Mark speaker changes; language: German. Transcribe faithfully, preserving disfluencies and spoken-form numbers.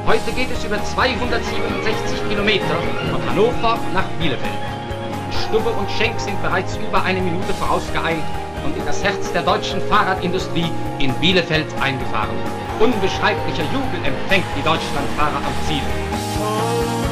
Speaker 1: Heute geht es über zweihundertsiebenundsechzig Kilometer von Hannover nach Bielefeld. Stubbe und Schenk sind bereits über eine Minute vorausgeeilt und in das Herz der deutschen Fahrradindustrie in Bielefeld eingefahren. Unbeschreiblicher Jubel empfängt die Deutschlandfahrer am Ziel.